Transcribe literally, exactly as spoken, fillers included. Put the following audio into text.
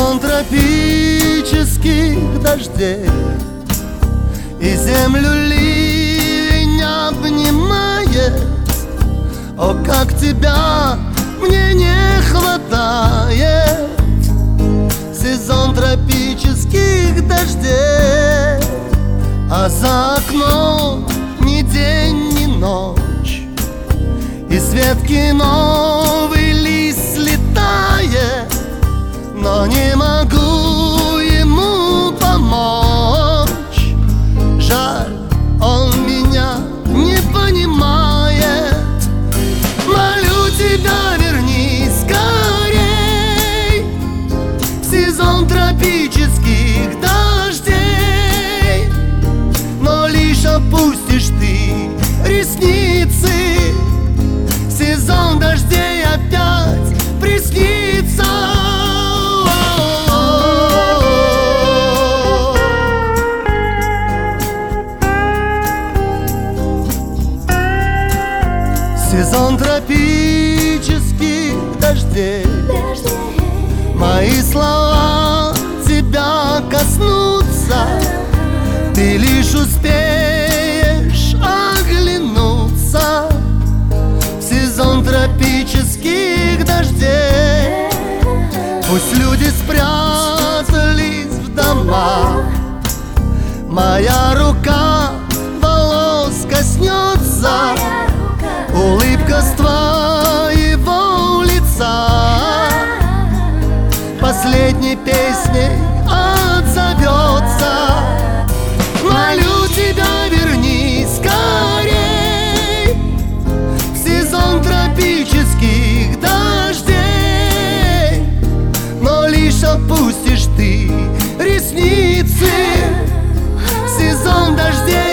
сезон тропических дождей, и землю ливень обнимает. О, как тебя мне не хватает! Сезон тропических дождей, а за окном ни день, ни ночь, и с ветки новый лист слетает, но не могу ему помочь. Жаль, он меня не понимает. Молю тебя, вернись скорей в сезон тропических дождей, но лишь опустишь ты ресницы, сезон дождей опять приснится. Сезон тропических дождей, мои слова тебя коснутся, ты лишь успеешь оглянуться. В сезон тропических дождей пусть люди спрятались в домах, моя рука волос коснется, улыбка с твоего лица последней песней отзовется. Молю тебя, вернись скорей в сезон тропических дождей, но лишь опустишь ты ресницы, сезон дождей